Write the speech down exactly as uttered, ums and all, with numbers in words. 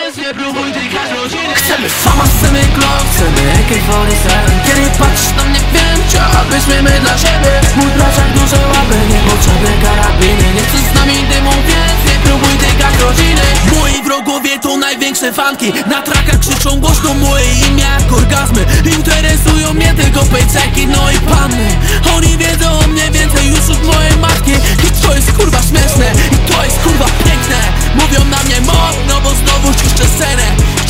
więc nie próbuj tykać rodziny. Chcemy fama, chcemy glow, chcemy A K czterdzieści siedem. Kiedy patrzysz na mnie, wiem, chciałabyśmy my dla siebie. Mój braciak duże łapy, nie potrzebne karabiny. Nie chcesz z nami dymu, więc nie próbuj tykać rodziny. Moi wrogowie to największe fanki. Na trakach krzyczą głośno moje imię jak orgazmy. Interesują mnie tylko pejceki, no i panny. Oni wiedzą o mnie, więc